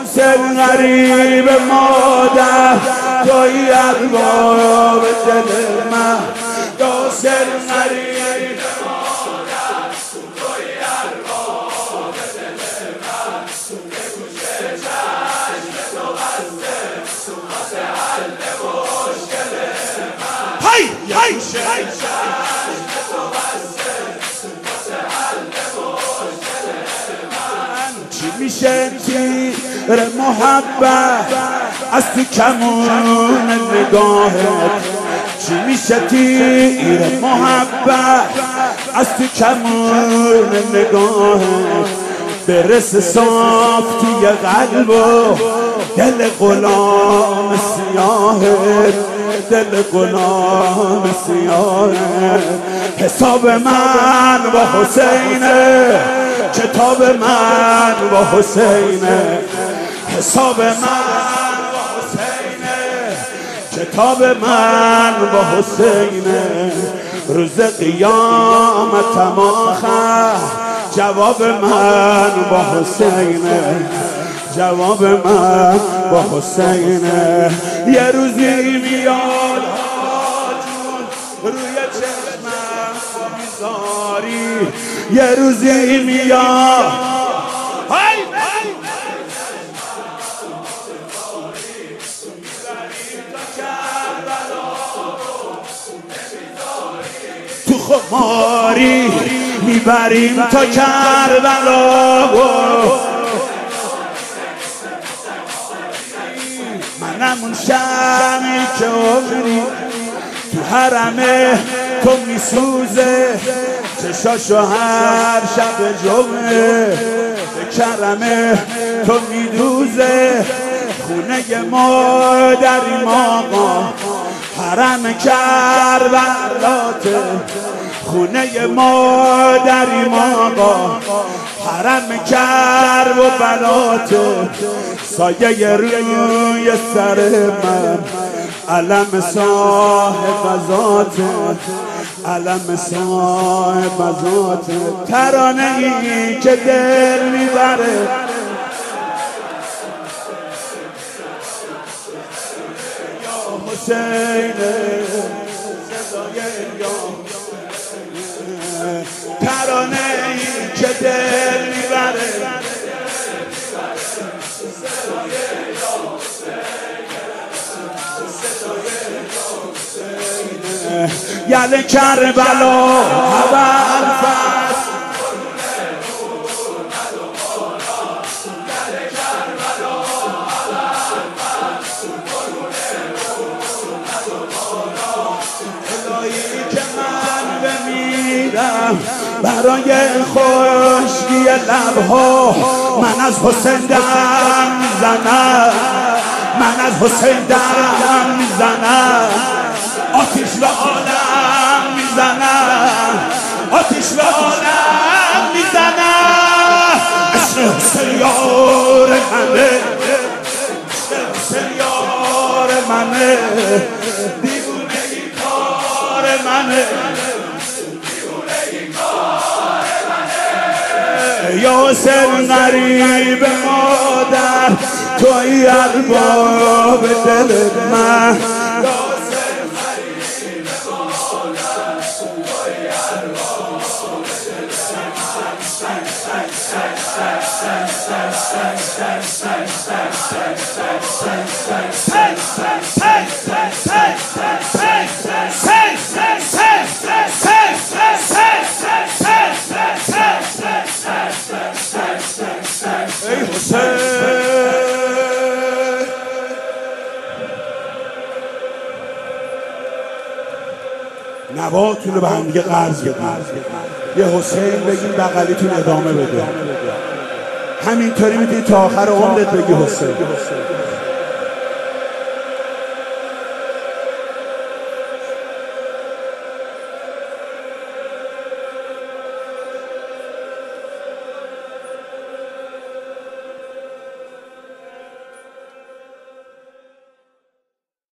حسین غریب مادر توی ارباب دل من حسین غریب مادر توی ارباب دل من بگو چه چشم تو بسته واسه حل مشکل من بگو چه چشم تو بسته واسه حل مشکل من چی میشه تیر محبت از تو کمون نگاهت چی میشه تیر محبت از تو کمون نگاهت برس صاف توی قلب و دل غلام سیاهت دل غلام سیاهت حساب من با حسینه کتاب من با حسینه حساب من با حسینه کتاب من با حسینه روز قیامتم آخر جواب من با حسینه جواب من با حسینه یه روزی میاد جون روی چشمم میذاری یه روزی میاد تو خماری میبریم تا کربلا منم اون شمی که عمری تو حرمه تو میسوزه چشاشو هر شب جمعه به کرمه تو میدوزه خونه مادریم آقا حرم کربلاته خونه مادریم آقا حرم کرب و بلاته سایه روی سر من علم صاحب ذاته علم صاحب ذاته ترانه ای که دل میبره یا حسین ترانه ای که دل میبره یل کربلا اول فصل الهی که من بمیرم برای خشکی لبها من از حسین دم میزنم من از حسین دم میزنم آتیش به عالم میزنم آتیش به عالم میزنم عشق حسین یار منه عشق حسین یار منه دیوونگی کار منه دیوونگی کار منه یا حسین غریب مادر توی ارباب دل من ای حسین نواتون رو به هم دیگه قرض بدید یه حسین بگین بغلیتون ادامه بده همینطوری میتونی تا آخر عمرت بگی حسین